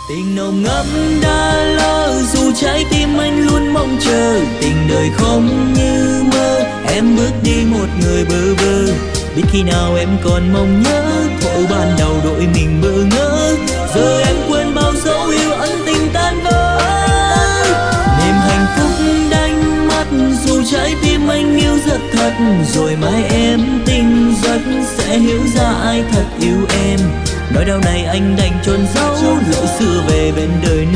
Tình nồng ngấm đã lỡ, dù trái tim anh luôn mong chờ. Tình đời không như mơ, em bước đi một người bơ vơ. Biết khi nào em còn mong nhớ, thuở ban đầu đội mình bỡ ngỡ. Giờ em quên bao dấu yêu ân tình tan vỡ. Niềm hạnh phúc đánh mất, dù trái tim anh yêu rất thật. Rồi mai em tỉnh giấc sẽ hiểu ra ai thật yêu em. Nỗi đau này anh đành chôn giấu, lỗi xưa về bên đời